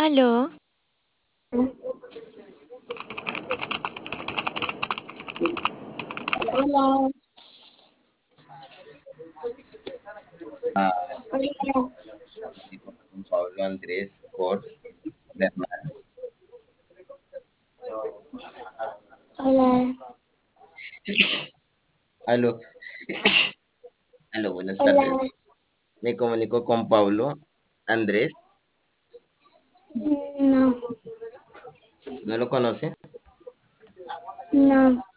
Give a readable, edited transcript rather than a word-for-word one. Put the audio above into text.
Aló, Hola, Ah, hola, con Pablo Andrés Cors Bernal. hola, Aló, aló, buenas tardes. hola. Me comunico con Pablo Andrés. No, ¿No lo conoce? no,